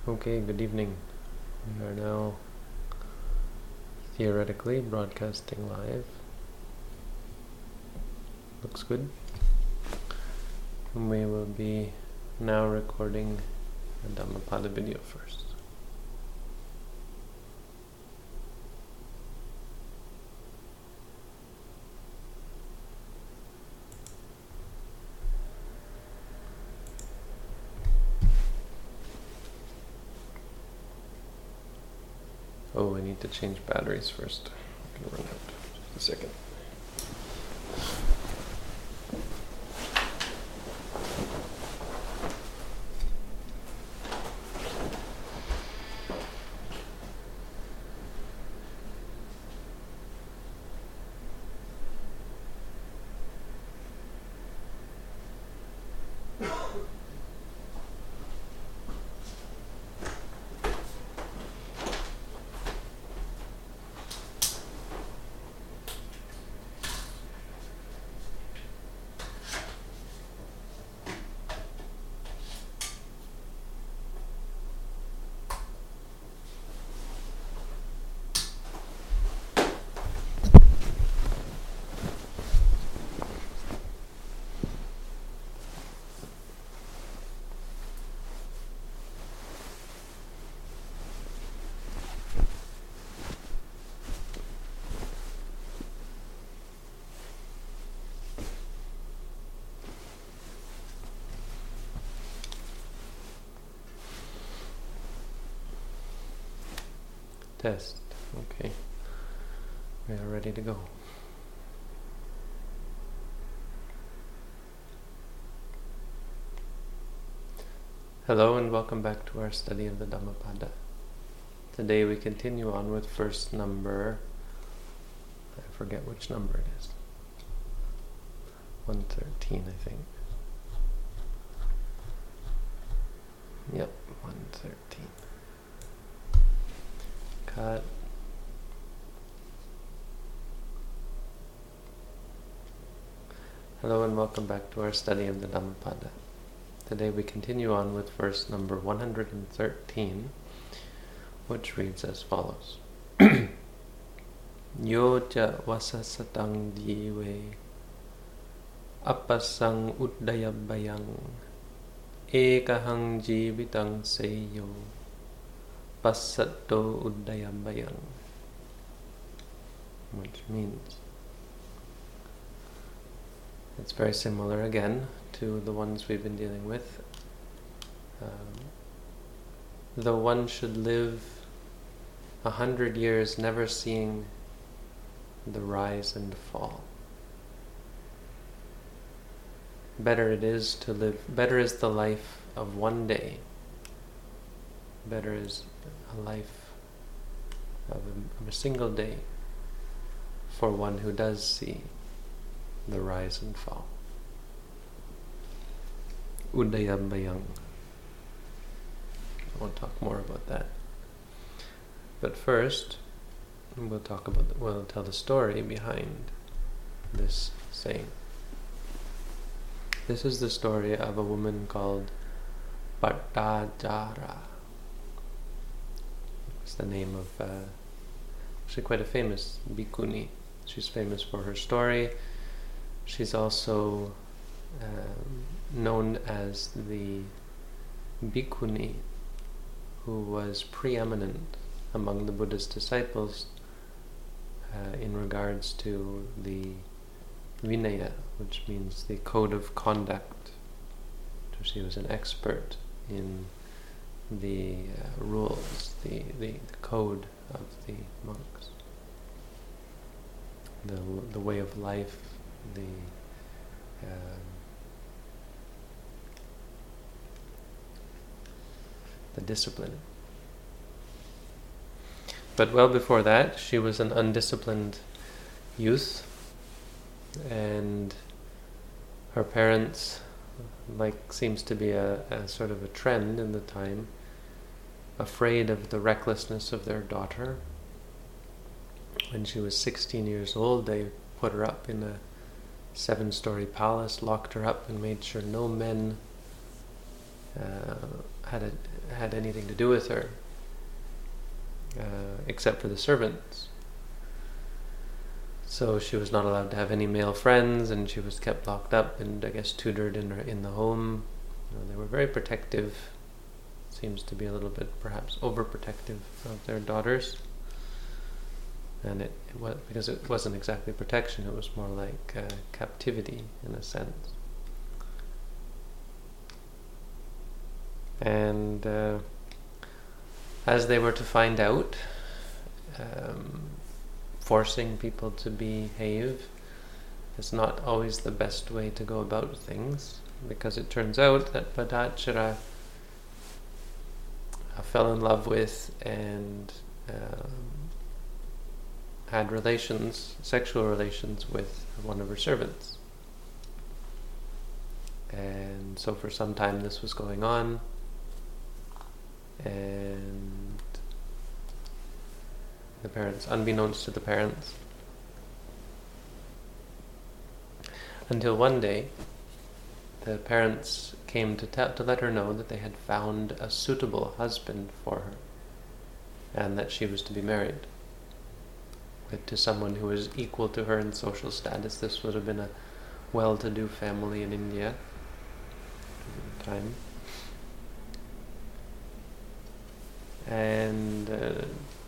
Okay, good evening. We are now theoretically broadcasting live. Looks good. And we will be now recording a Dhammapada video first. Oh, I need to change batteries first. I'm gonna run out. Just a second. Test. Okay. We are ready to go. Hello and welcome back to our study of the Dhammapada. Today we continue on with verse number, I forget which number it is. 113, I think. Yep, 113. Cut. Hello and welcome back to our study of the Dhammapada. Today we continue on with verse number 113, which reads as follows. Yo ca vasasatang jive appasang uddayabayang ekahang jivitang seyo passato uddayabayang, which means it's very similar again to the ones we've been dealing with. Though one should live 100 years never seeing the rise and fall, better is the life of one day. Better is a life of a single day for one who does see the rise and fall. Uddayabayang. We'll talk more about that. But first, we'll tell the story behind this saying. This is the story of a woman called Pattajara. It's the name of actually quite a famous bhikkhuni. She's famous for her story. She's also known as the bhikkhuni who was preeminent among the Buddha's disciples in regards to the Vinaya, which means the code of conduct. So she was an expert in the rules, the code of the monks, the way of life, the discipline. But well before that, she was an undisciplined youth, and her parents, like seems to be a sort of a trend in the time, afraid of the recklessness of their daughter. When she was 16 years old, they put her up in a 7-story palace, locked her up, and made sure no men had anything to do with her, except for the servants. So she was not allowed to have any male friends, and she was kept locked up and, I guess, tutored in the home. They were very protective. Seems to be a little bit perhaps overprotective of their daughters. And it was because it wasn't exactly protection; it was more like captivity in a sense. And as they were to find out, forcing people to behave is not always the best way to go about things, because it turns out that Padachara fell in love with and had sexual relations with one of her servants. And so for some time this was going on, and the parents, unbeknownst to the parents, until one day the parents came to let her know that they had found a suitable husband for her, and that she was to be married to someone who was equal to her in social status. This would have been a well-to-do family in India at the time. And it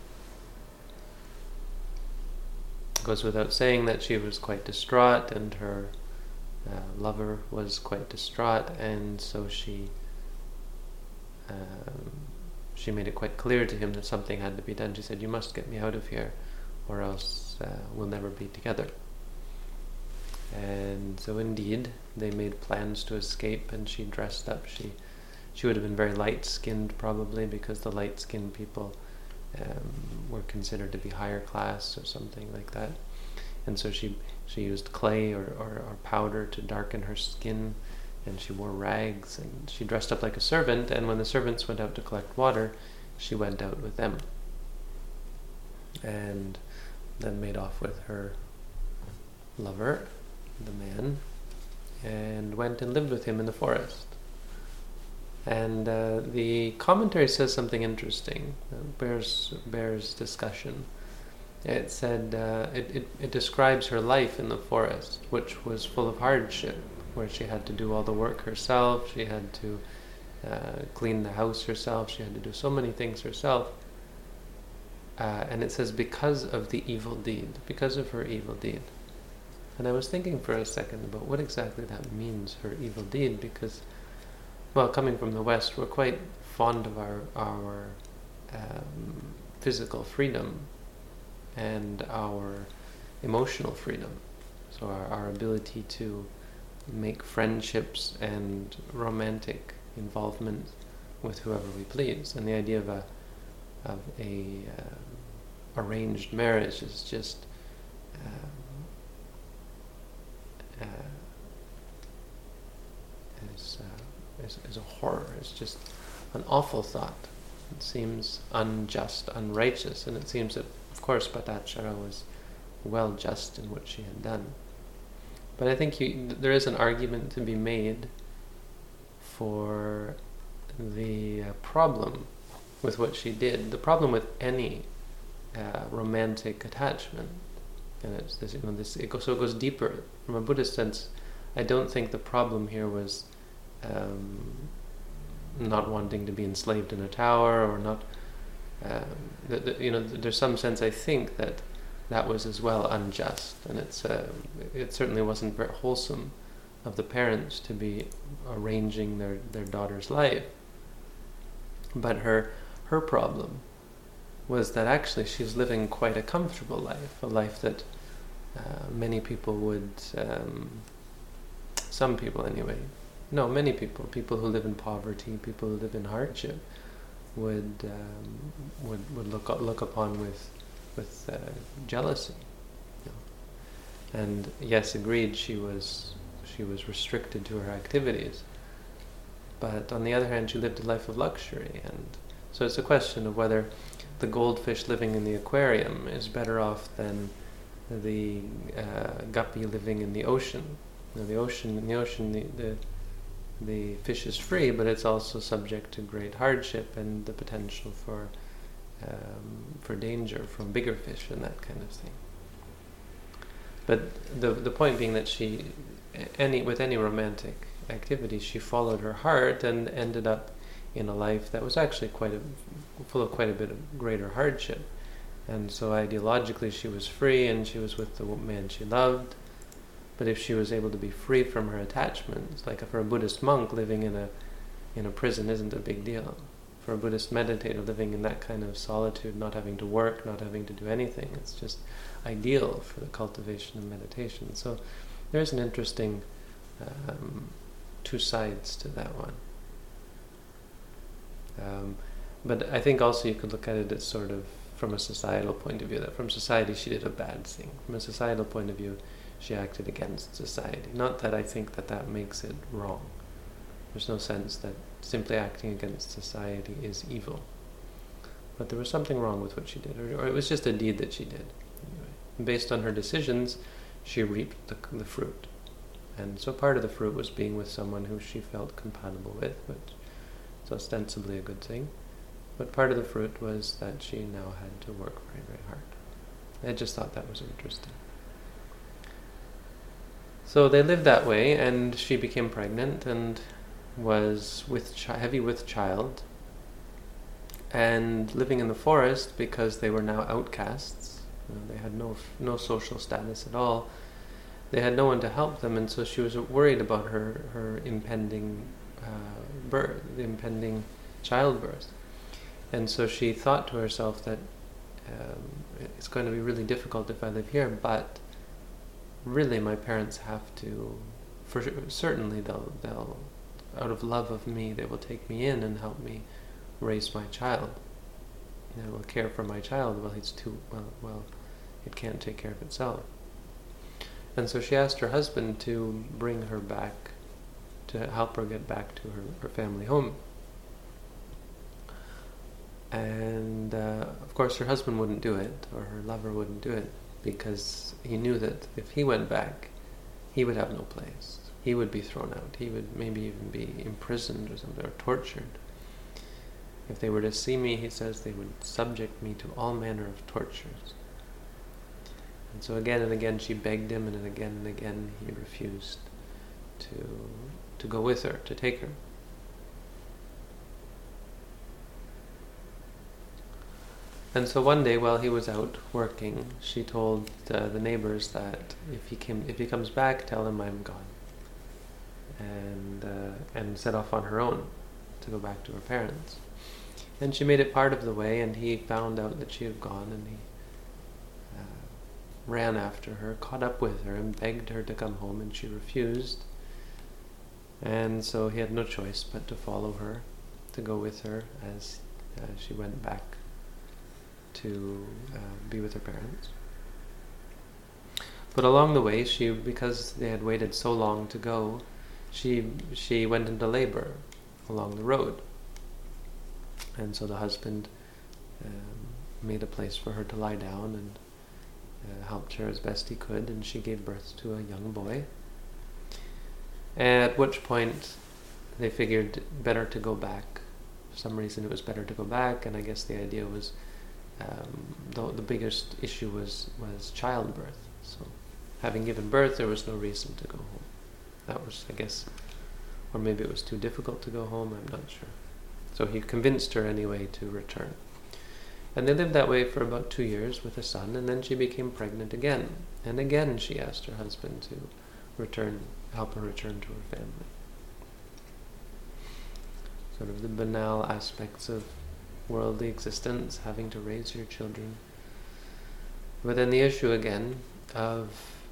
goes without saying that she was quite distraught, and her lover was quite distraught, and so she made it quite clear to him that something had to be done. She said, "You must get me out of here, or else we'll never be together." And so indeed they made plans to escape, and she dressed up. She would have been very light-skinned probably, because the light-skinned people were considered to be higher class or something like that. And so she used clay or powder to darken her skin, and she wore rags, and she dressed up like a servant, and when the servants went out to collect water, she went out with them. And then made off with her lover, the man, and went and lived with him in the forest. And the commentary says something interesting, bears discussion. It said it describes her life in the forest, which was full of hardship, where she had to do all the work herself. She had to clean the house herself. She had to do so many things herself. And it says because of the evil deed, because of her evil deed. And I was thinking for a second about what exactly that means, her evil deed, because, well, coming from the West, we're quite fond of our physical freedom and our emotional freedom. So our ability to make friendships and romantic involvement with whoever we please. And the idea of a arranged marriage is just is a horror. It's just an awful thought. It seems unjust, unrighteous, and it seems that, of course, Padachara was well just in what she had done. But I think there is an argument to be made for the problem with what she did. The problem with any romantic attachment, and it's this, it goes deeper. From a Buddhist sense, I don't think the problem here was not wanting to be enslaved in a tower, or not. There's some sense, I think, that was as well unjust, and it certainly wasn't very wholesome of the parents to be arranging their daughter's life. But her problem was that actually she's living quite a comfortable life, a life that many people would, some people anyway, no, many people who live in poverty, people who live in hardship, would look upon with jealousy. And yes, agreed, she was restricted to her activities, but on the other hand, she lived a life of luxury. And so it's a question of whether the goldfish living in the aquarium is better off than the guppy living in the ocean. In the ocean, the fish is free, but it's also subject to great hardship and the potential for danger from bigger fish and that kind of thing. But the point being that with any romantic activity, she followed her heart and ended up in a life that was actually full of quite a bit of greater hardship. And so ideologically she was free and she was with the man she loved. But if she was able to be free from her attachments, like for a Buddhist monk, living in a prison isn't a big deal. For a Buddhist meditator, living in that kind of solitude, not having to work, not having to do anything, it's just ideal for the cultivation of meditation. So there's an interesting two sides to that one. But I think also you could look at it as sort of from a societal point of view, that from society she did a bad thing. From a societal point of view, she acted against society. Not that I think that makes it wrong. There's no sense that simply acting against society is evil. But there was something wrong with what she did, or it was just a deed that she did. Anyway, based on her decisions, she reaped the fruit. And so part of the fruit was being with someone who she felt compatible with, which is ostensibly a good thing. But part of the fruit was that she now had to work very, very hard. I just thought that was interesting. So they lived that way, and she became pregnant and was heavy with child, and living in the forest because they were now outcasts. They had no social status at all. They had no one to help them, and so she was worried about her impending the impending childbirth. And so she thought to herself that it's going to be really difficult if I live here, but really my parents have to, certainly they'll out of love of me, they will take me in and help me raise my child. They will care for my child. Well, it can't take care of itself. And so she asked her husband to bring her back, to help her get back to her family home. And of course her husband wouldn't do it, or her lover wouldn't do it, because he knew that if he went back, he would have no place. He would be thrown out. He would maybe even be imprisoned or something, or tortured. If they were to see me, he says, they would subject me to all manner of tortures. And so again and again she begged him, and again he refused to go with her, to take her. And so one day while he was out working, she told the neighbors that if he comes back, tell him I'm gone. And set off on her own to go back to her parents. And she made it part of the way, and he found out that she had gone, and he ran after her, caught up with her, and begged her to come home, and she refused. And so he had no choice but to follow her, to go with her as she went back to be with her parents. But along the way, because they had waited so long to go, she went into labor along the road. And so the husband made a place for her to lie down and helped her as best he could, and she gave birth to a young boy. At which point they figured better to go back. For some reason it was better to go back, and I guess the idea was the biggest issue was childbirth. So having given birth, there was no reason to go home. That was, I guess, or maybe it was too difficult to go home, I'm not sure. So he convinced her anyway to return. And they lived that way for about 2 years with a son, and then she became pregnant again. And again she asked her husband to help her return to her family. Sort of the banal aspects of worldly existence, having to raise your children. But then the issue again of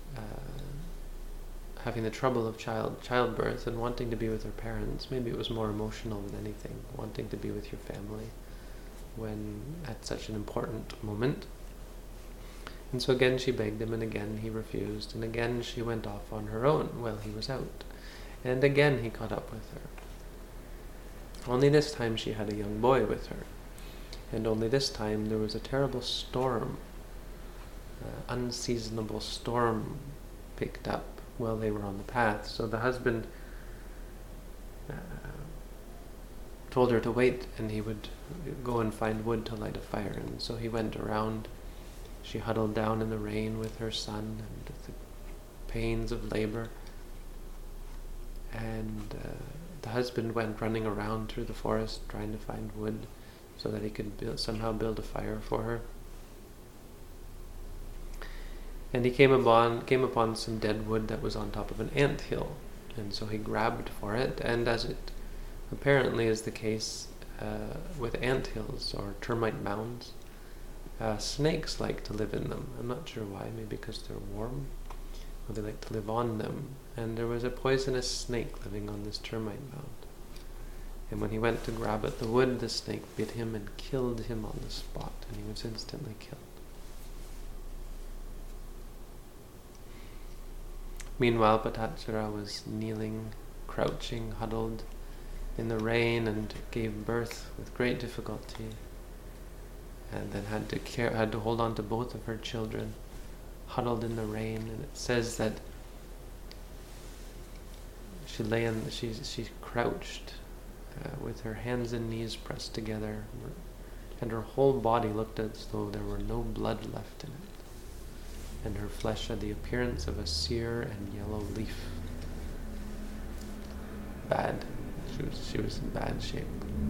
having the trouble of childbirth and wanting to be with her parents. Maybe it was more emotional than anything, wanting to be with your family when at such an important moment. And so again she begged him, and again he refused, and again she went off on her own while he was out. And again he caught up with her. Only this time she had a young boy with her. And only this time there was a terrible storm, unseasonable storm picked up while they were on the path. So the husband told her to wait, and he would go and find wood to light a fire. And so he went around. She huddled down in the rain with her son and the pains of labor. And the husband went running around through the forest trying to find wood so that he could somehow build a fire for her. And he came upon some dead wood that was on top of an ant hill. And so he grabbed for it, and as it apparently is the case with ant hills or termite mounds, snakes like to live in them. I'm not sure why, maybe because they're warm, or they like to live on them. And there was a poisonous snake living on this termite mound. And when he went to grab at the wood, the snake bit him and killed him on the spot, and he was instantly killed. Meanwhile, Patatsura was kneeling, crouching, huddled in the rain, and gave birth with great difficulty, and then had to hold on to both of her children, huddled in the rain. And it says that she crouched with her hands and knees pressed together, and her whole body looked as though there were no blood left in it, and her flesh had the appearance of a sere and yellow leaf. Bad. She was in bad shape.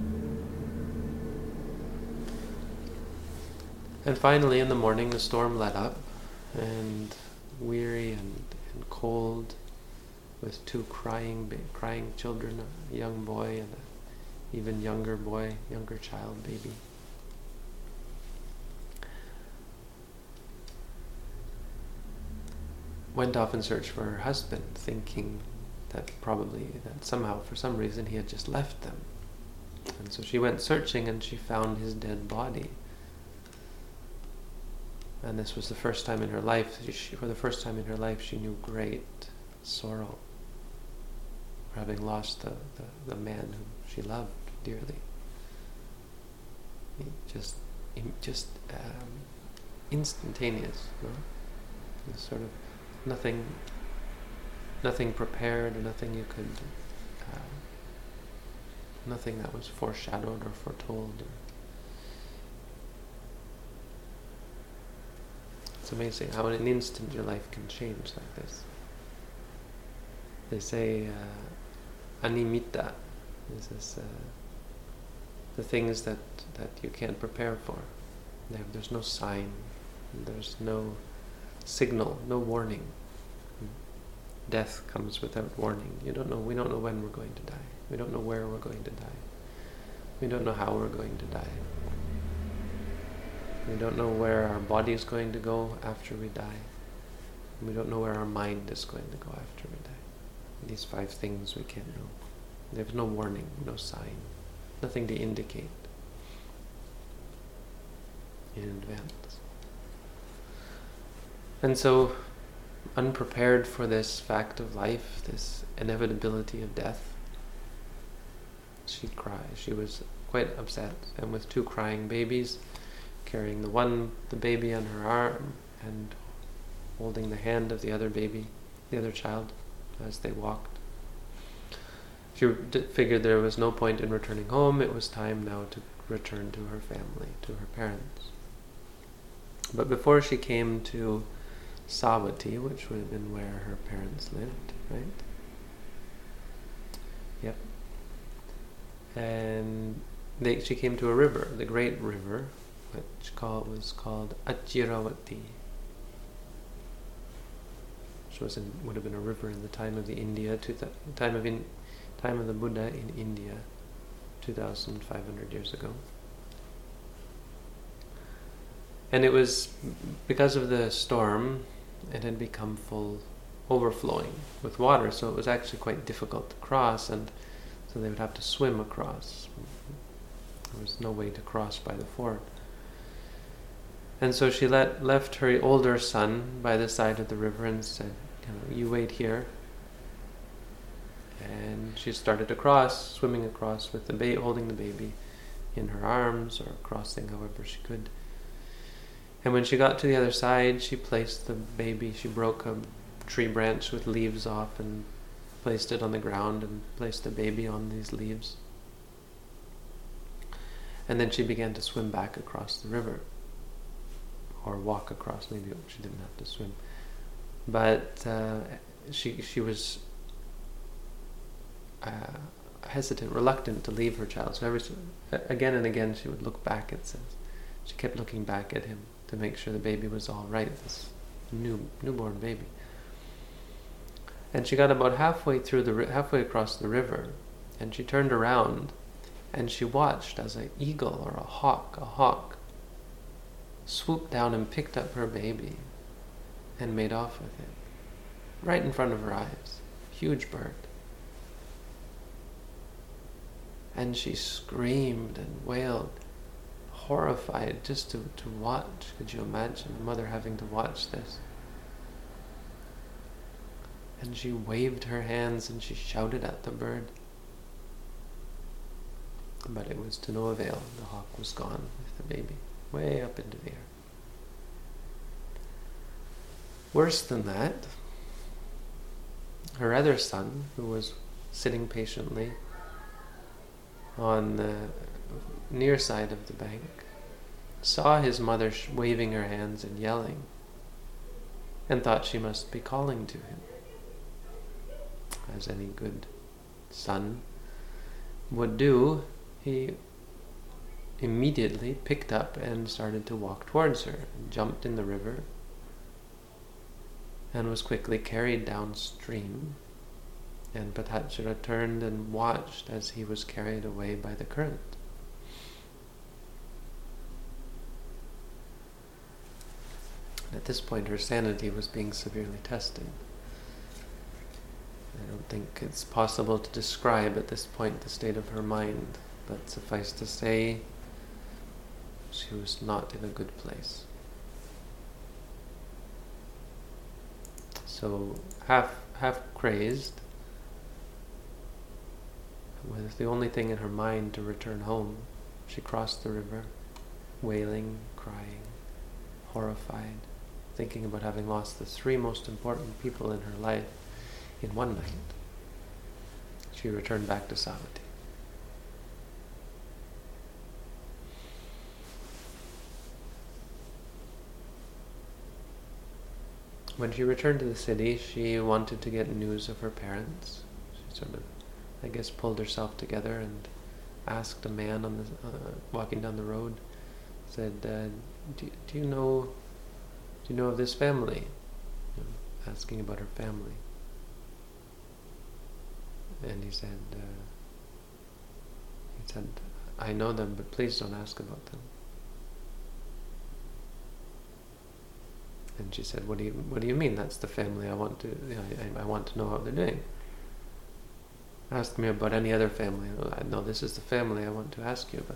And finally in the morning the storm let up, and weary and cold, with two crying children, a young boy and an even younger child, baby. Went off in search for her husband, thinking that somehow, for some reason, he had just left them. And so she went searching, and she found his dead body. And this was the first time in her life, for the first time in her life, she knew great sorrow for having lost the man whom she loved dearly. Just instantaneous, no? This sort of nothing prepared, nothing you could, nothing that was foreshadowed or foretold. It's amazing how in an instant your life can change like this. They say animita is the things that you can't prepare for. There's no sign, there's no signal, no warning. Death comes without warning. We don't know when we're going to die. We don't know where we're going to die. We don't know how we're going to die. We don't know where our body is going to go after we die. We don't know where our mind is going to go after we die. These 5 things we can't know. There's no warning, no sign, nothing to indicate in advance. And so, unprepared for this fact of life, this inevitability of death, she cried. She was quite upset, and with 2 crying babies, carrying the baby on her arm and holding the hand of the other child as they walked. She figured there was no point in returning home. It was time now to return to her family, to her parents. But before she came to Savatthi, which would have been where her parents lived, right? Yep. And she came to a river, the great river, which was called Achiravati, which would have been a river in the time of time of the Buddha in India, 2,500 years ago. And it was because of the storm, it had become overflowing with water, so it was actually quite difficult to cross, and so they would have to swim across. There was no way to cross by the ford. And so she left her older son by the side of the river and said, you wait here. And she started to cross, swimming across with holding the baby in her arms, or crossing however she could. And when she got to the other side, she placed the baby, she broke a tree branch with leaves off and placed it on the ground and placed the baby on these leaves. And then she began to swim back across the river. Or walk across, maybe she didn't have to swim. But she was hesitant, reluctant to leave her child. So again and again she would look back, it says. She kept looking back at him to make sure the baby was all right, this newborn baby. And she got about halfway across the river, and she turned around, and she watched as an eagle or a hawk, swooped down and picked up her baby, and made off with it, right in front of her eyes. Huge bird. And she screamed and wailed, horrified, just to watch. Could you imagine a mother having to watch this? And she waved her hands and she shouted at the bird. But it was to no avail. The hawk was gone with the baby, way up into the air. Worse than that, her other son, who was sitting patiently on the near side of the bank, saw his mother waving her hands and yelling, and thought she must be calling to him, as any good son would do. He immediately picked up and started to walk towards her, and jumped in the river, and was quickly carried downstream. And Patachara turned and watched as he was carried away by the current. At this point, her sanity was being severely tested. I don't think it's possible to describe at this point the state of her mind, but suffice to say, she was not in a good place. So, half crazed, with the only thing in her mind to return home, she crossed the river, wailing, crying, horrified, thinking about having lost the three most important people in her life in one night. She returned back to Savatthi. When she returned to the city, she wanted to get news of her parents. She sort of, I guess, pulled herself together and asked a man on the walking down the road, said, do you know of this family? Asking about her family. And he said, I know them, but please don't ask about them. And she said, what do you mean? That's the family I want to, I want to know how they're doing. Ask me about any other family. I know this is the family I want to ask you about.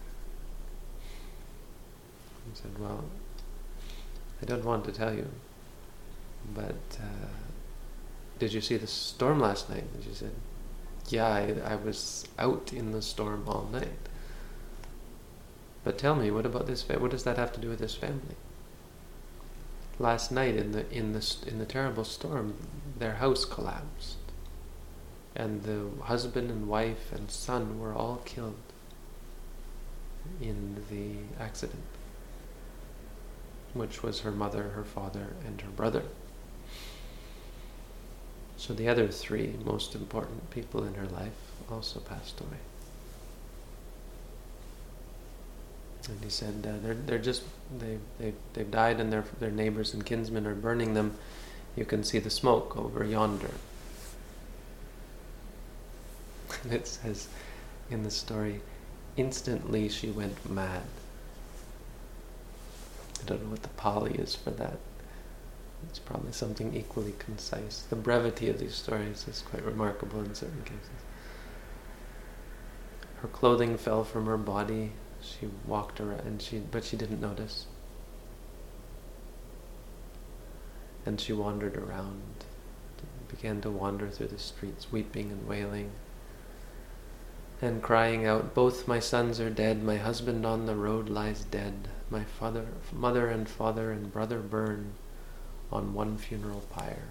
He said, well, I don't want to tell you, but did you see the storm last night? And she said, yeah, I was out in the storm all night. But tell me, what about this family? What does that have to do with this family? Last night in the terrible storm, their house collapsed, and the husband and wife and son were all killed in the accident, which was her mother, her father, and her brother. So the other three most important people in her life also passed away. And he said, they've died, and their neighbors and kinsmen are burning them. You can see the smoke over yonder. And it says in the story, instantly she went mad. I don't know what the Pali is for that. It's probably something equally concise. The brevity of these stories is quite remarkable in certain cases. Her clothing fell from her body. She walked around, but she didn't notice. And she wandered around, began to wander through the streets, weeping and wailing, and crying out, both my sons are dead, my husband on the road lies dead, my mother and father and brother burn on one funeral pyre.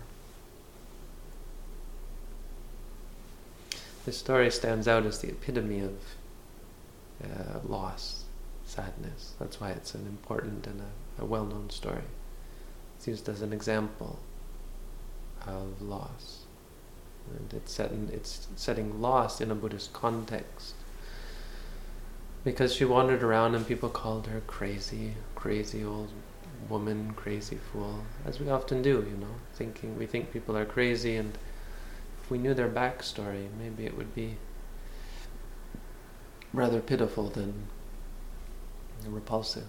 This story stands out as the epitome of loss, sadness. That's why it's an important and a well-known story. It's used as an example of loss. And it's setting loss in a Buddhist context. Because she wandered around and people called her crazy old woman, crazy fool, as we often do, we think people are crazy, and if we knew their backstory, maybe it would be rather pitiful than repulsive.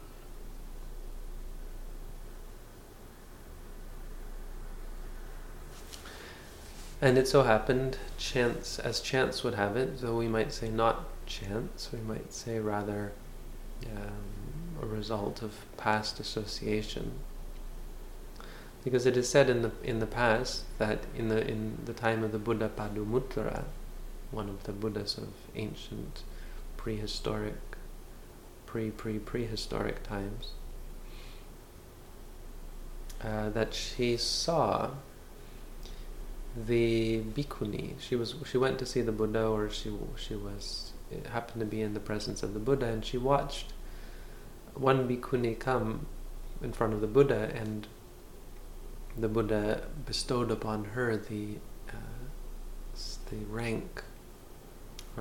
And it so happened, as chance would have it, though we might say not chance, we might say rather a result of past association. Because it is said in the past that in the time of the Buddha Padumuttara, one of the Buddhas of ancient prehistoric times, that she saw the bhikkhuni. She went to see the Buddha, or it happened to be in the presence of the Buddha, and she watched one bhikkhuni come in front of the Buddha, and the Buddha bestowed upon her the rank, or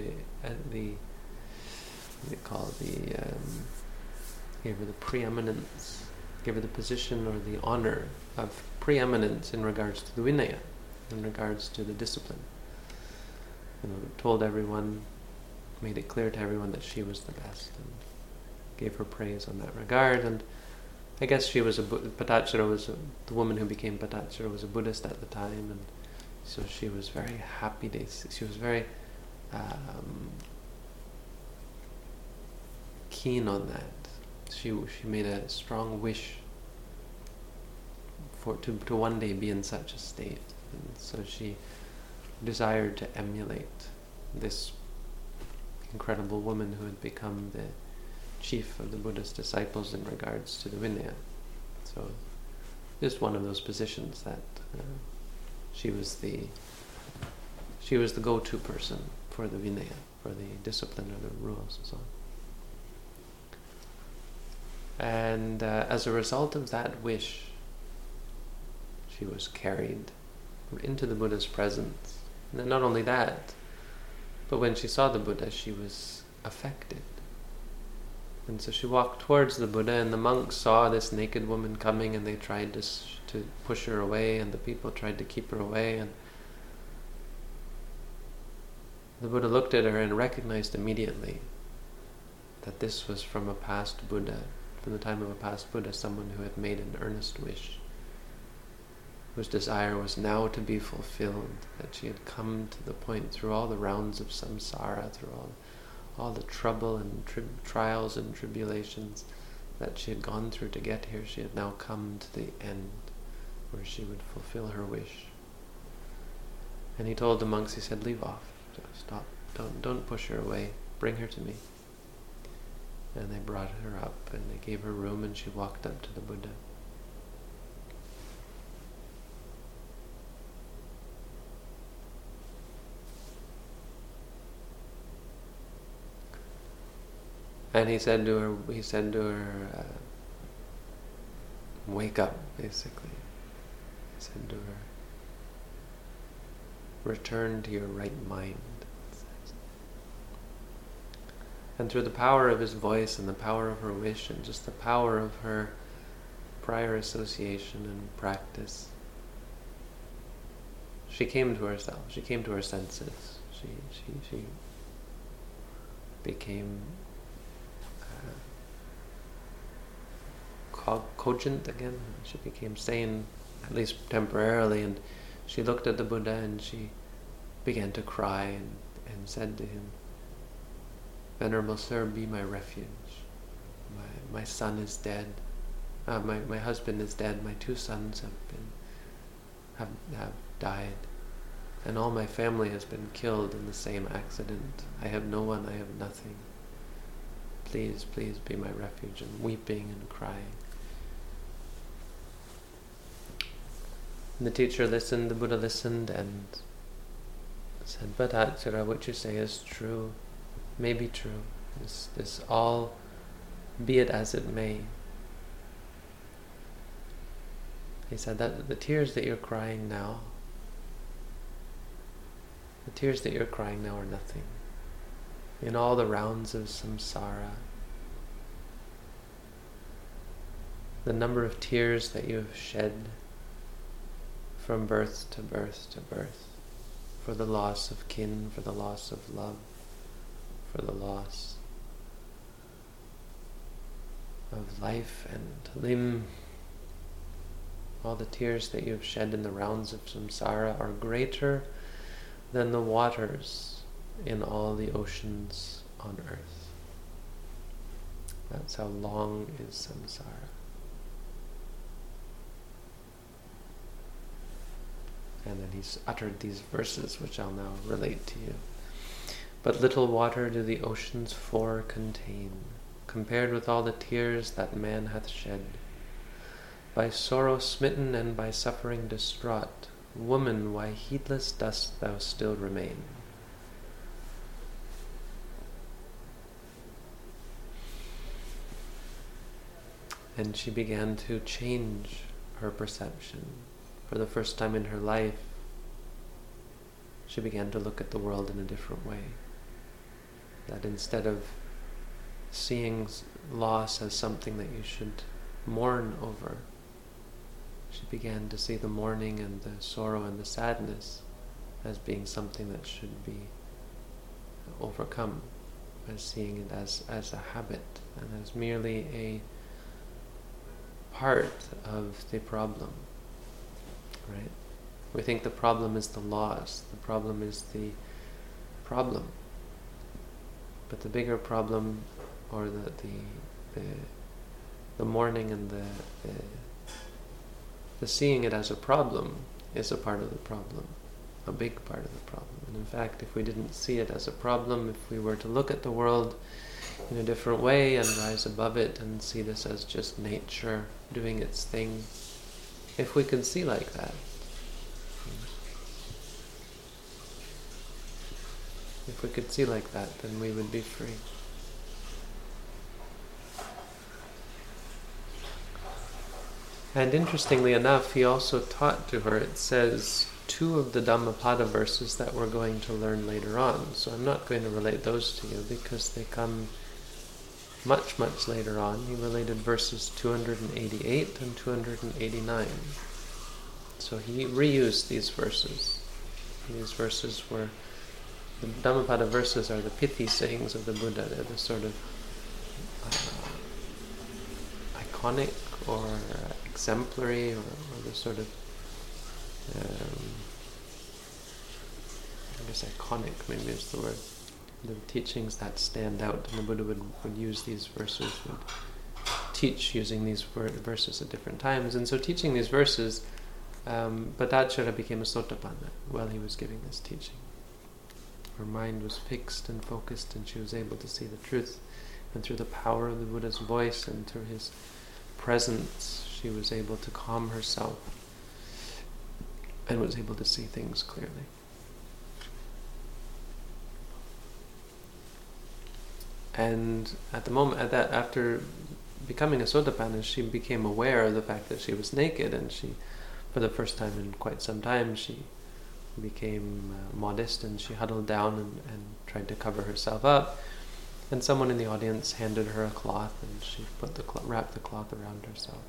gave her the preeminence, gave her the position or the honor of preeminence in regards to the Vinaya, in regards to the discipline. Told everyone, made it clear to everyone that she was the best, and gave her praise on that regard. And I guess she was the woman who became Patachara was a Buddhist at the time, and so she was very happy. She was very keen on that. She made a strong wish to one day be in such a state, and so she desired to emulate this incredible woman who had become the chief of the Buddhist disciples in regards to the Vinaya. So just one of those positions that she was the go-to person for the Vinaya, for the discipline or the rules and so on. And as a result of that wish, she was carried into the Buddha's presence. And then not only that, but when she saw the Buddha, she was affected. And so she walked towards the Buddha, and the monks saw this naked woman coming, and they tried to push her away, and the people tried to keep her away. And the Buddha looked at her and recognized immediately that this was from a past Buddha, from the time of a past Buddha, someone who had made an earnest wish, whose desire was now to be fulfilled, that she had come to the point through all the rounds of samsara, through all the trouble and trials and tribulations that she had gone through to get here. She had now come to the end where she would fulfill her wish. And he told the monks, he said, "Leave off. Stop. Don't push her away. Bring her to me." And they brought her up, and they gave her room, and she walked up to the Buddha. And he said to her, wake up, basically. He said to her, return to your right mind. And through the power of his voice and the power of her wish and just the power of her prior association and practice, she came to herself. She came to her senses. She became cogent again. She became sane, at least temporarily, and she looked at the Buddha and she began to cry and said to him, "Venerable Sir, be my refuge. My son is dead. My husband is dead. My 2 sons have died, and all my family has been killed in the same accident. I have no one. I have nothing. Please be my refuge." And weeping and crying. And the teacher listened, the Buddha listened, and said, "Patachara, what you say is true. may be true. This all, be it as it may. He said that the tears that you're crying now, are nothing. In all the rounds of samsara, the number of tears that you have shed from birth to birth to birth, for the loss of kin, for the loss of love, for the loss of life and limb, all the tears that you have shed in the rounds of samsara are greater than the waters in all the oceans on earth. That's how long is samsara. And then he's uttered these verses, which I'll now relate to you. But little water do the oceans four contain, compared with all the tears that man hath shed. By sorrow smitten and by suffering distraught, woman, why heedless dost thou still remain? And she began to change her perception. For the first time in her life, she began to look at the world in a different way. That instead of seeing loss as something that you should mourn over, she began to see the mourning and the sorrow and the sadness as being something that should be overcome, as seeing it as a habit and as merely a part of the problem. Right? We think the problem is the loss, the problem is the problem. But the bigger problem, or the mourning and the seeing it as a problem, is a part of the problem, a big part of the problem. And in fact, if we didn't see it as a problem, if we were to look at the world in a different way and rise above it and see this as just nature doing its thing, if we could see like that, then we would be free. And interestingly enough, he also taught to her, it says, 2 of the Dhammapada verses that we're going to learn later on. So I'm not going to relate those to you because they come much, much later on. He related verses 288 and 289. So he reused these verses. These verses were, the Dhammapada verses are the pithy sayings of the Buddha. They're the sort of iconic or exemplary or the sort of, I guess iconic maybe is the word. The teachings that stand out, and the Buddha would use these verses, would teach using these verses at different times. And so teaching these verses, Bhattacharya became a Sotapanna while he was giving this teaching. Her mind was fixed and focused, and she was able to see the truth. And through the power of the Buddha's voice and through his presence, she was able to calm herself and was able to see things clearly. And at the moment, after becoming a Sotapanna, she became aware of the fact that she was naked, and she, for the first time in quite some time, she became modest, and she huddled down and tried to cover herself up. And someone in the audience handed her a cloth, and she wrapped the cloth around herself.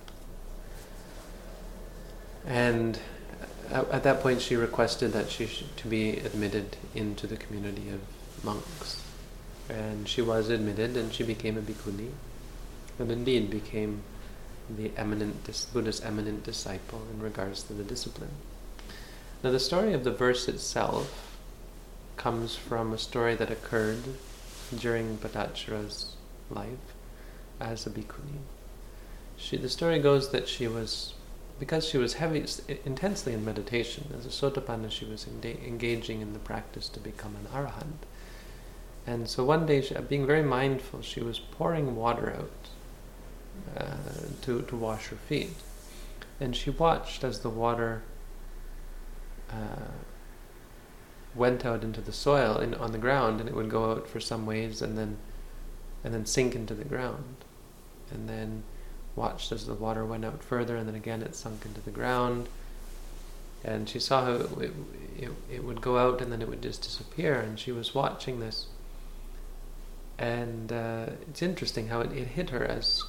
And at that point, she requested that to be admitted into the community of monks. And she was admitted, and she became a bhikkhuni, and indeed became the Buddha's eminent disciple in regards to the discipline. Now, the story of the verse itself comes from a story that occurred during Bhattacharya's life as a bhikkhuni. The story goes that because she was intensely in meditation, as a Sotapanna, she was engaging in the practice to become an arahant. And so one day, being very mindful, she was pouring water out to wash her feet. And she watched as the water went out into the soil on the ground, and it would go out for some waves and then sink into the ground, and then watched as the water went out further, and then again it sunk into the ground. And she saw how it would go out and then it would just disappear, and she was watching this. And it's interesting how it hit her as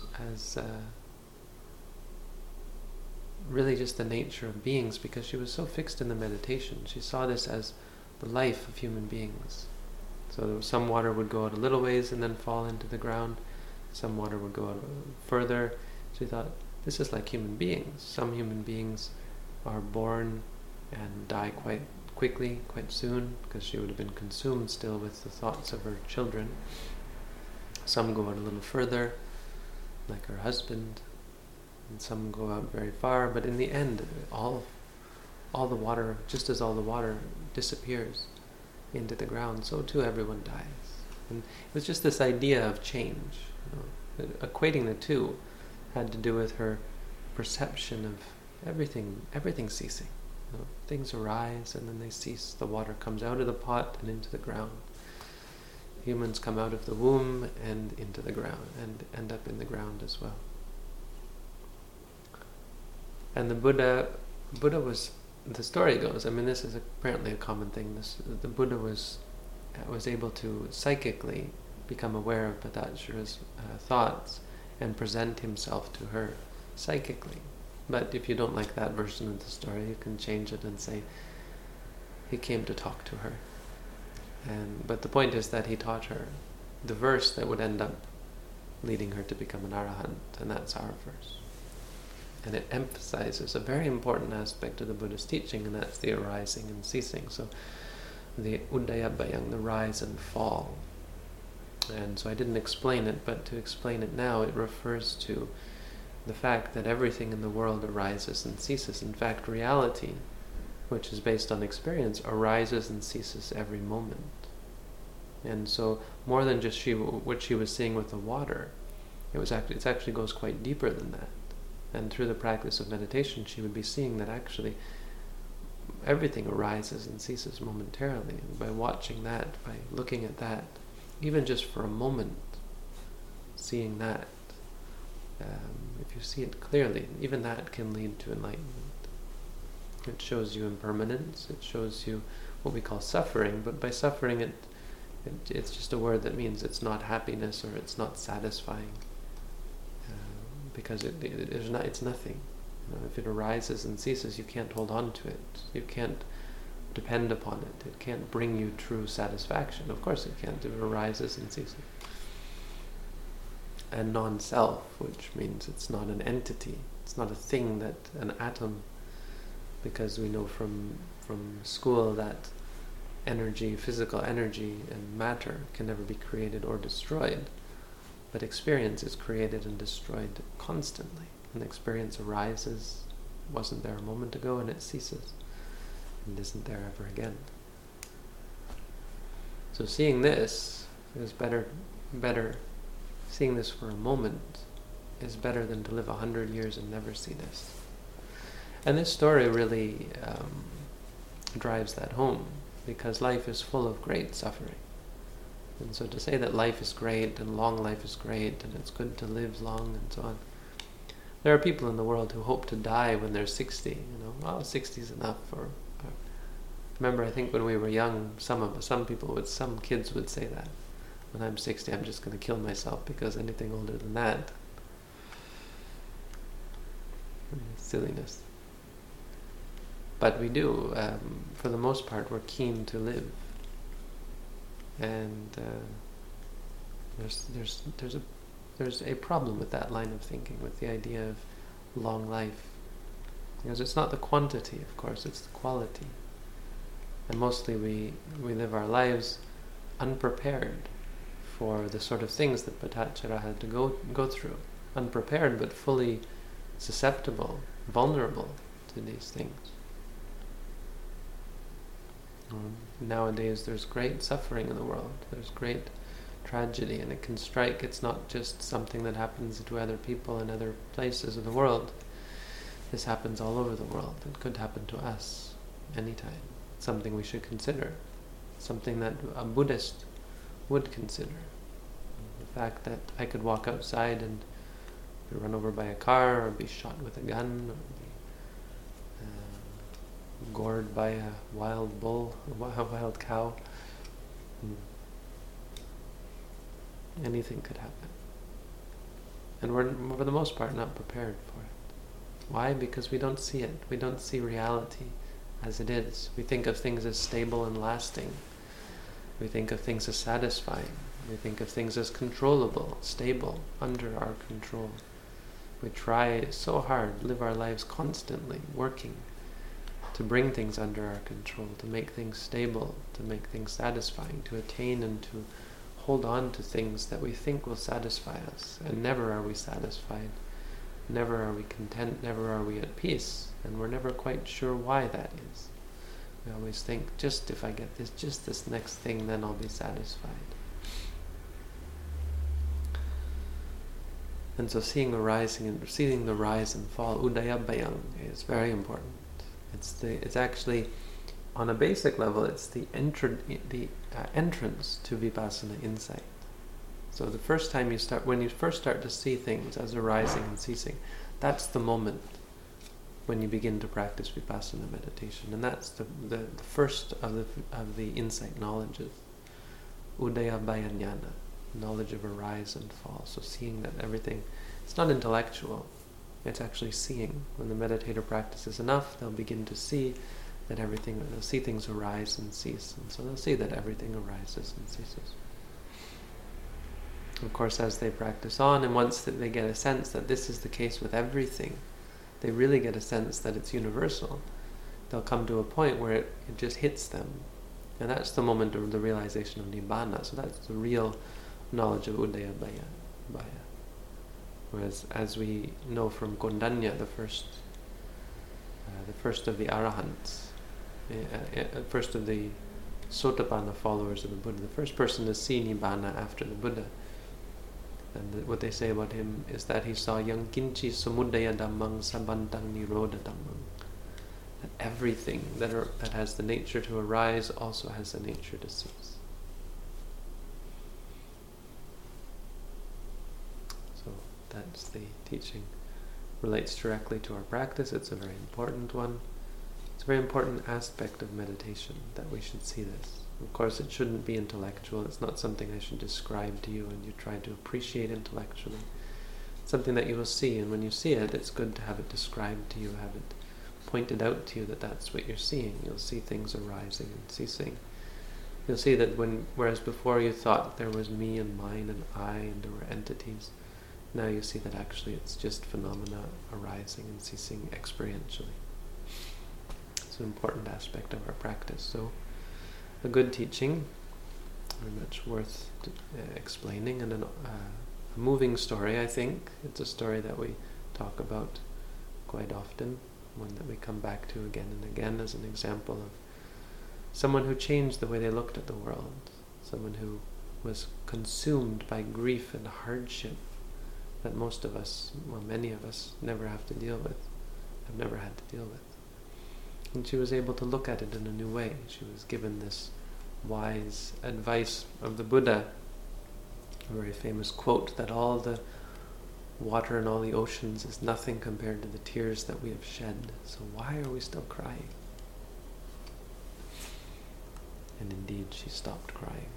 really just the nature of beings, because she was so fixed in the meditation. She saw this as the life of human beings. So some water would go out a little ways and then fall into the ground. Some water would go out further. She thought, this is like human beings. Some human beings are born and die quite quickly, quite soon, because she would have been consumed still with the thoughts of her children. Some go out a little further, like her husband, and some go out very far, but in the end, all the water, just as all the water disappears into the ground, so too everyone dies. And it was just this idea of change. Equating the two had to do with her perception of everything ceasing. Things arise and then they cease. The water comes out of the pot and into the ground. Humans come out of the womb and into the ground and end up in the ground as well. And the Buddha was, the story goes, I mean, this is apparently a common thing. The Buddha was able to psychically become aware of Patachara's thoughts and present himself to her psychically. But if you don't like that version of the story, you can change it and say he came to talk to her. But the point is that he taught her the verse that would end up leading her to become an arahant, and that's our verse. And it emphasizes a very important aspect of the Buddha's teaching, and that's the arising and ceasing. So the udayabbayang, the rise and fall. And so I didn't explain it, but to explain it now, it refers to the fact that everything in the world arises and ceases. In fact, reality, which is based on experience, arises and ceases every moment. And so, more than just what she was seeing with the water, it actually goes quite deeper than that. And through the practice of meditation, she would be seeing that actually everything arises and ceases momentarily. And by watching that, by looking at that, even just for a moment, seeing that, if you see it clearly, even that can lead to enlightenment. It shows you impermanence, it shows you what we call suffering, but by suffering it's just a word that means it's not happiness or it's not satisfying, because it's nothing. If it arises and ceases, you can't hold on to it. You can't depend upon it. It can't bring you true satisfaction. Of course it can't. It arises and ceases. And non-self, which means it's not an entity. It's not a thing, that an atom, because we know from school that energy, physical energy and matter can never be created or destroyed. But experience is created and destroyed constantly. And experience arises, wasn't there a moment ago, and it ceases, and isn't there ever again. So seeing this is better. Seeing this for a moment is better than to live 100 years and never see this. And this story really drives that home, because life is full of great suffering. And so to say that life is great and long life is great and it's good to live long and so on. There are people in the world who hope to die when they're 60. 60 is enough. Remember, I think when we were young, some kids would say that. When I'm 60, I'm just going to kill myself, because anything older than that, silliness. But we do, for the most part, we're keen to live. And there's a problem with that line of thinking, with the idea of long life, because it's not the quantity, of course, it's the quality. And mostly we live our lives unprepared for the sort of things that Patachara had to go through. Unprepared, but fully susceptible, vulnerable to these things. Nowadays there's great suffering in the world. There's great tragedy, and it can strike. It's not just something that happens to other people in other places of the world. This happens all over the world. It could happen to us anytime. It's something we should consider. something that a Buddhist would consider. The fact that I could walk outside and be run over by a car, or be shot with a gun, or be gored by a wild bull, a wild cow. Anything could happen. And we're, for the most part, not prepared for it. Why? Because we don't see it. We don't see reality as it is. We think of things as stable and lasting. We think of things as satisfying. We think of things as controllable, stable, under our control. We try so hard, live our lives constantly, working to bring things under our control, to make things stable, to make things satisfying, to attain and to hold on to things that we think will satisfy us. And never are we satisfied. Never are we content. Never are we at peace. And we're never quite sure why that is. We always think, just if I get this, just this next thing, then I'll be satisfied. And so seeing the rise and fall, udaya bayang, is very important. It's actually, on a basic level, it's the entrance to vipassana insight. So the first time when you first start to see things as arising and ceasing, that's the moment when you begin to practice vipassana meditation, and that's the first of the insight knowledges, udaya bayanyana, knowledge of arise and fall. So seeing that everything, it's not intellectual, it's actually seeing. When the meditator practices enough, they'll begin to see that they'll see things arise and cease, and so they'll see that everything arises and ceases. Of course, as they practice on, and once that they get a sense that this is the case with everything, they really get a sense that it's universal, they'll come to a point where it just hits them. And that's the moment of the realization of Nibbana. So that's the real knowledge of Udaya Baya. Whereas, as we know from Kondanya, the first of the Arahants, first of the Sotapanna followers of the Buddha, the first person to see Nibbana after the Buddha. And what they say about him is that he saw yang kinchi samudaya dhammang sabantang nirodha dhammang. That everything that has the nature to arise also has the nature to cease. So that's the teaching. Relates directly to our practice. It's a very important one. It's a very important aspect of meditation that we should see this. Of course, it shouldn't be intellectual. It's not something I should describe to you and you try to appreciate intellectually. It's something that you will see, and when you see it, it's good to have it described to you, have it pointed out to you that that's what you're seeing. You'll see things arising and ceasing. You'll see that whereas before you thought there was me and mine and I and there were entities, now you see that actually it's just phenomena arising and ceasing experientially. It's an important aspect of our practice. So, a good teaching, very much worth explaining, and a moving story, I think. It's a story that we talk about quite often, one that we come back to again and again as an example of someone who changed the way they looked at the world, someone who was consumed by grief and hardship that most of us, well, many of us, never have to deal with, have never had to deal with. And she was able to look at it in a new way. She was given this wise advice of the Buddha, a very famous quote that all the water in all the oceans is nothing compared to the tears that we have shed. So why are we still crying? And indeed, she stopped crying.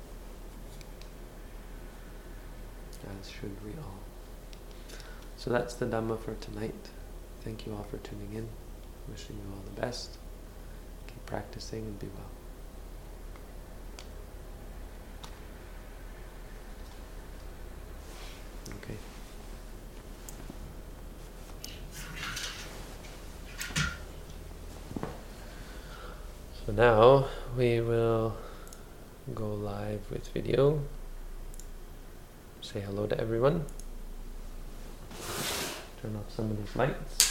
As should we all. So that's the Dhamma for tonight. Thank you all for tuning in. Wishing you all the best. Keep practicing and be well. Okay. So now we will go live with video. Say hello to everyone. Turn off some of these lights.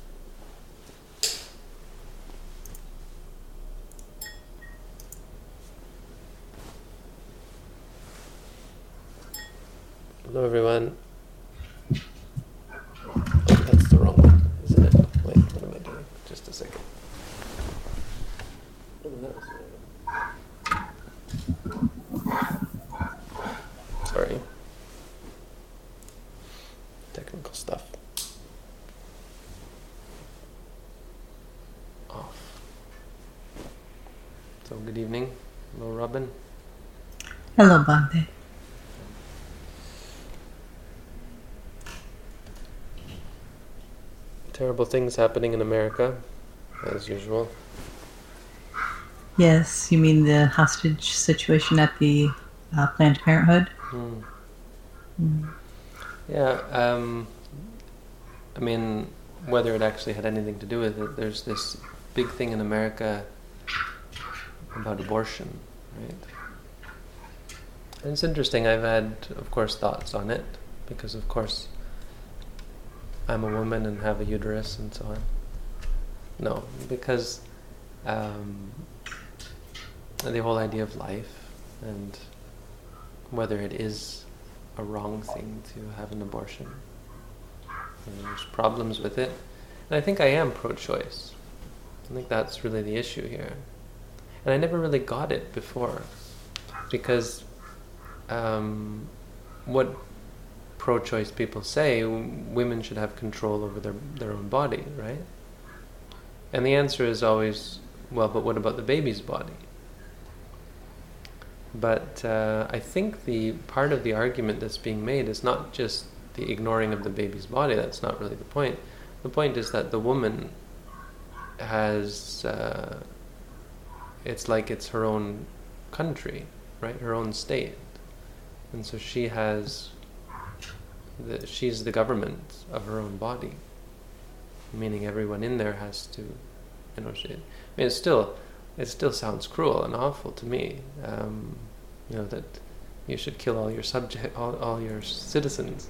Hello everyone. Oh, that's the wrong one, isn't it? Wait, what am I doing? Just a second. Oh, that was the right one. Hello, Bhante. Terrible things happening in America, as usual. Yes, you mean the hostage situation at the Planned Parenthood? Yeah, I mean, whether it actually had anything to do with it, there's this big thing in America about abortion, right? And it's interesting, I've had, of course, thoughts on it, because, of course, I'm a woman and have a uterus and so on. No, because the whole idea of life and whether it is a wrong thing to have an abortion. And there's problems with it. And I think I am pro-choice. I think that's really the issue here. And I never really got it before. Because what pro-choice people say, women should have control over their own body, right? And the answer is always, well, but what about the baby's body? But I think the part of the argument that's being made is not just the ignoring of the baby's body. That's not really the point. The point is that the woman has, it's like it's her own country, right? Her own state. And so she has, she's the government of her own body. Meaning everyone in there has to, I mean, it still sounds cruel and awful to me. That you should kill all your all your citizens.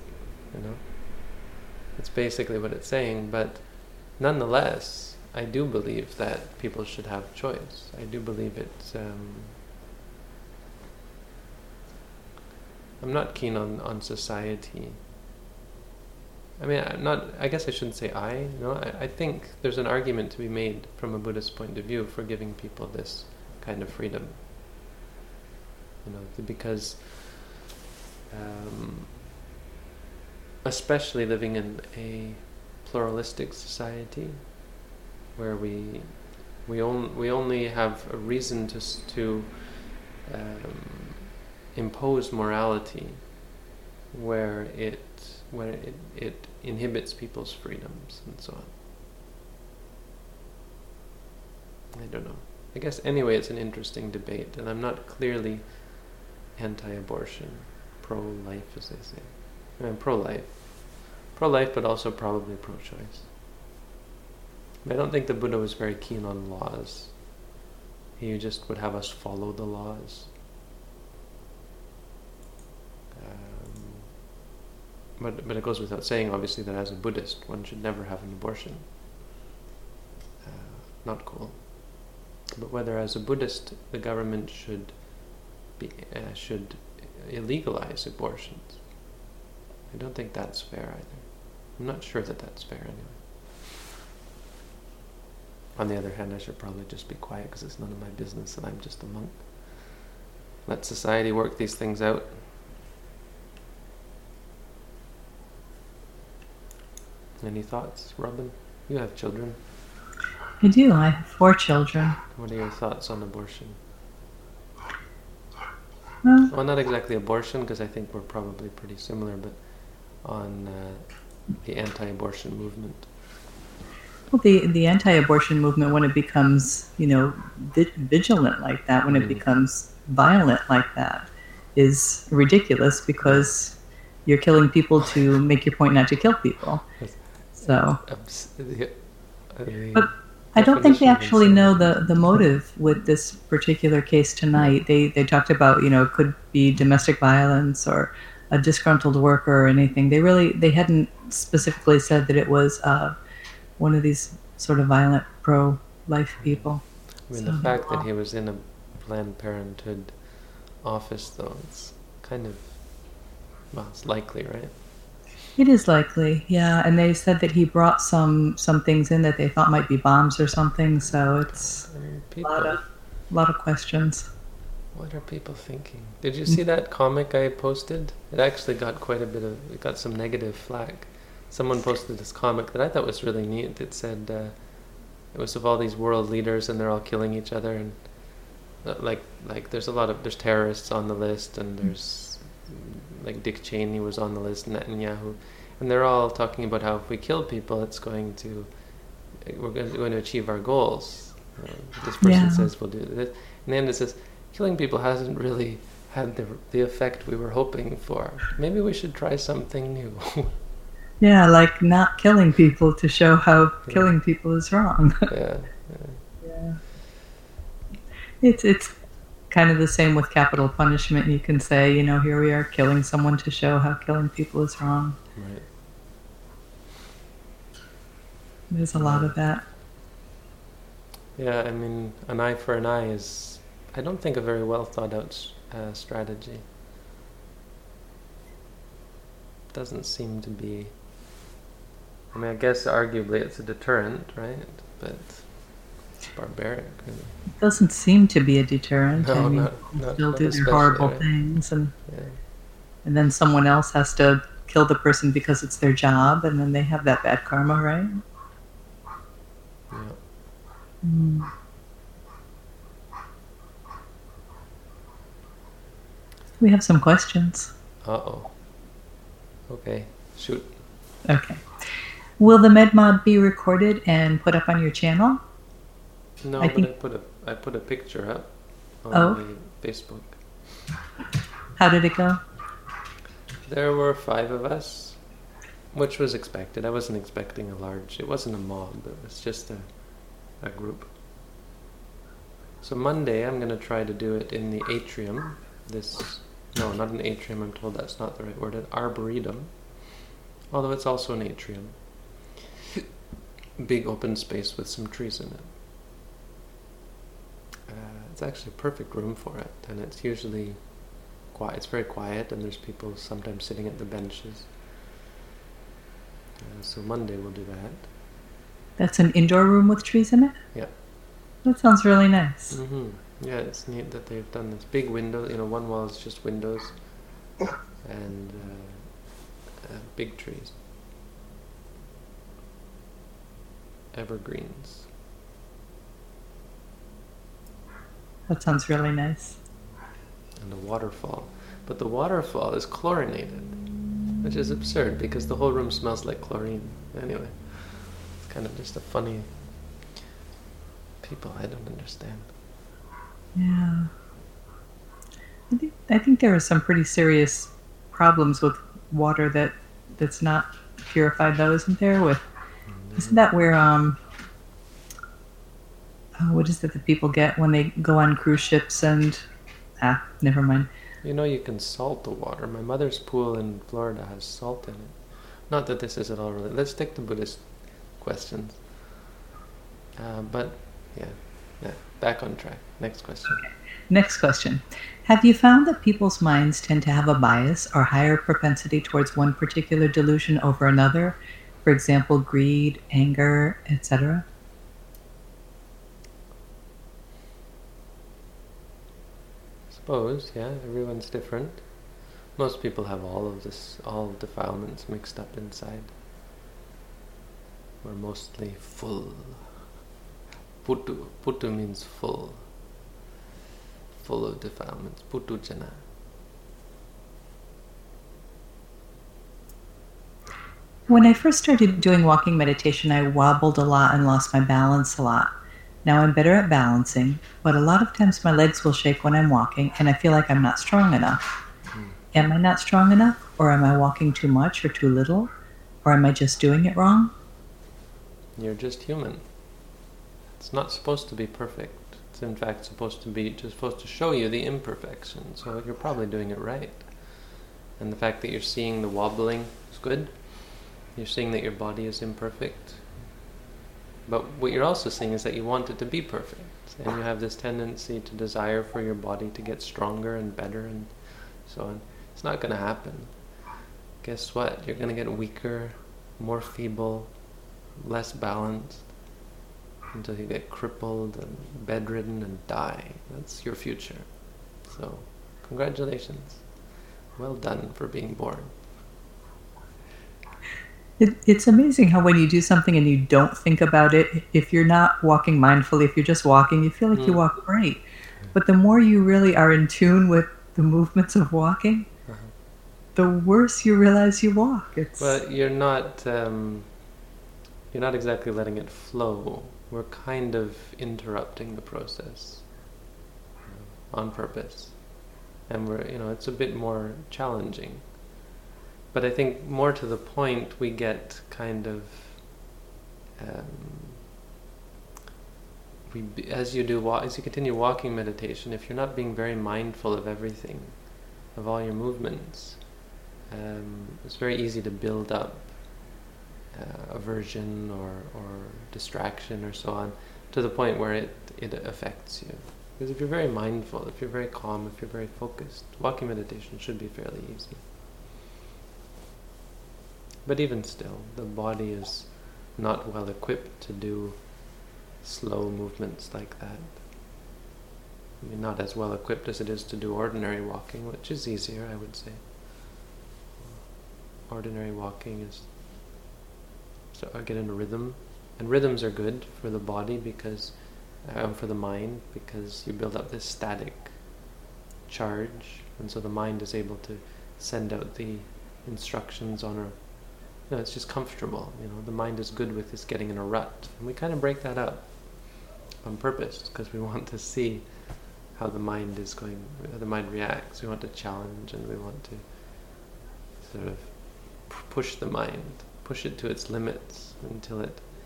It's basically what it's saying. But nonetheless, I do believe that people should have choice. I do believe it. I'm not keen on society. I mean, I guess I shouldn't say I. I think there's an argument to be made from a Buddhist point of view for giving people this kind of freedom. Because especially living in a pluralistic society where we only have a reason to impose morality where it inhibits people's freedoms and so on. I don't know. I guess anyway it's an interesting debate, and I'm not clearly anti-abortion, pro-life as they say. I'm pro-life, but also probably pro-choice. I don't think the Buddha was very keen on laws. He just would have us follow the laws. But it goes without saying, obviously, that as a Buddhist, one should never have an abortion. Not cool. But whether as a Buddhist the government should illegalize abortions, I don't think that's fair either. I'm not sure that that's fair anyway. On the other hand, I should probably just be quiet because it's none of my business and I'm just a monk. Let society work these things out. Any thoughts, Robin? You have children. I do. I have 4 children. What are your thoughts on abortion? Well, not exactly abortion, because I think we're probably pretty similar, but on the anti-abortion movement. Well, the anti-abortion movement, when it becomes, vigilant like that, when it becomes violent like that, is ridiculous because you're killing people to make your point not to kill people. So, but I don't think they actually know the motive with this particular case tonight. They talked about, it could be domestic violence or a disgruntled worker or anything. They hadn't specifically said that it was one of these sort of violent pro-life people. I mean, the fact that he was in a Planned Parenthood office, though, it's kind of, it's likely, right? It is likely, yeah. And they said that he brought some things in that they thought might be bombs or something. So it's a lot of questions. What are people thinking? Did you see that comic I posted? It actually got it got some negative flack. Someone posted this comic that I thought was really neat. It said it was of all these world leaders and they're all killing each other, and like there's terrorists on the list, and there's like Dick Cheney was on the list, Netanyahu, and they're all talking about how if we kill people, we're going to achieve our goals. This person says we'll do this, and then it says killing people hasn't really had the effect we were hoping for. Maybe we should try something new. Yeah, like not killing people to show how killing people is wrong. Yeah. It's kind of the same with capital punishment. You can say, here we are killing someone to show how killing people is wrong. Right. There's a lot of that. Yeah, I mean, an eye for an eye is, I don't think, a very well thought out strategy. Doesn't seem to be. I mean, I guess arguably it's a deterrent, right? But it's barbaric. Really. It doesn't seem to be a deterrent. No, I mean, not still do their horrible things, and then someone else has to kill the person because it's their job, and then they have that bad karma, right? Yeah. Mm. We have some questions. Uh-oh. Okay, shoot. Okay. Will the MedMod be recorded and put up on your channel? No, I put a picture up on the Facebook. How did it go? There were 5 of us, which was expected. I wasn't expecting it wasn't a mob, it was just a group. So Monday I'm going to try to do it in the atrium. No, not an atrium, I'm told that's not the right word, an arboretum. Although it's also an atrium. Big open space with some trees in it. It's actually a perfect room for it, and it's usually quiet. It's very quiet, and there's people sometimes sitting at the benches. So Monday we'll do that. That's an indoor room with trees in it? Yeah. That sounds really nice. Mm-hmm. Yeah, it's neat that they've done this. Big window, one wall is just windows, and big trees. Evergreens. That sounds really nice. And a waterfall. But the waterfall is chlorinated, which is absurd because the whole room smells like chlorine. Anyway, it's kind of just a funny... People I don't understand. Yeah. I think there are some pretty serious problems with water that's not purified, though, isn't there? Isn't that where what is it that people get when they go on cruise ships and never mind. You can salt the water. My mother's pool in Florida has salt in it. Not that this is at all related. Let's stick to Buddhist questions. But yeah, back on track. Next question. Okay. Next question. Have you found that people's minds tend to have a bias or higher propensity towards one particular delusion over another? For example, greed, anger, etc.? Suppose, yeah, everyone's different. Most people have all defilements mixed up inside. We're mostly full. Putu means full. Full of defilements. Putu jana. When I first started doing walking meditation, I wobbled a lot and lost my balance a lot. Now I'm better at balancing, but a lot of times my legs will shake when I'm walking, and I feel like I'm not strong enough. Am I not strong enough? Or am I walking too much or too little? Or am I just doing it wrong? You're just human. It's not supposed to be perfect. It's in fact supposed to show you the imperfection. So you're probably doing it right. And the fact that you're seeing the wobbling is good. You're seeing that your body is imperfect. But what you're also seeing is that you want it to be perfect. And you have this tendency to desire for your body to get stronger and better and so on. It's not going to happen. Guess what? You're going to get weaker, more feeble, less balanced, until you get crippled and bedridden and die. That's your future. So, congratulations. Well done for being born. It's amazing how when you do something and you don't think about it, if you're not walking mindfully, if you're just walking, you feel like you walk great. But the more you really are in tune with the movements of walking, the worse you realize you walk. Well, you're not exactly letting it flow. We're kind of interrupting the process on purpose, and it's a bit more challenging. But I think more to the point, we get kind of as you continue walking meditation, if you're not being very mindful of everything, of all your movements, it's very easy to build up aversion or distraction or so on, to the point where it affects you. Because if you're very mindful, if you're very calm, if you're very focused, walking meditation should be fairly easy. But even still, the body is not well equipped to do slow movements like that. I mean, not as well equipped as it is to do ordinary walking, which is easier, I would say. Ordinary walking is I get in a rhythm, and rhythms are good for the body because for the mind, because you build up this static charge, and so the mind is able to send out the instructions on it's just comfortable. The mind is good with this getting in a rut, and we kind of break that up on purpose because we want to see how the mind reacts. We want to challenge, and we want to sort of push the mind, push it to its limits until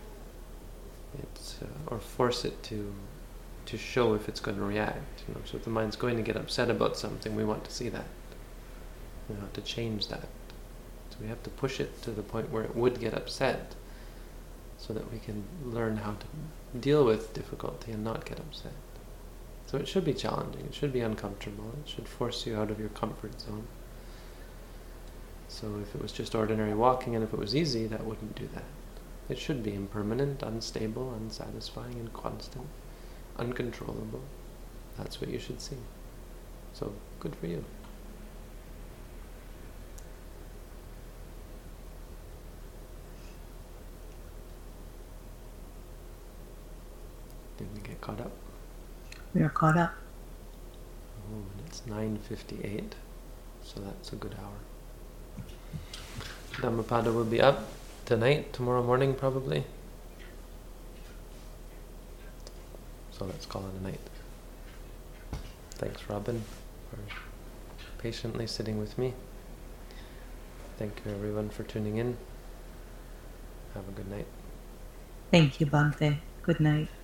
or force it to show if it's going to react. So if the mind's going to get upset about something, we want to see that. We want to change that. So we have to push it to the point where it would get upset, so that we can learn how to deal with difficulty and not get upset. So it should be challenging, it should be uncomfortable, it should force you out of your comfort zone. So if it was just ordinary walking and if it was easy, that wouldn't do that. It should be impermanent, unstable, unsatisfying, and constant, uncontrollable. That's what you should see. So good for you. Did we get caught up? We are caught up. Oh, and it's 9:58, so that's a good hour. Dhammapada will be up tonight, tomorrow morning probably. So let's call it a night. Thanks, Robin, for patiently sitting with me. Thank you, everyone, for tuning in. Have a good night. Thank you, Bhante. Good night.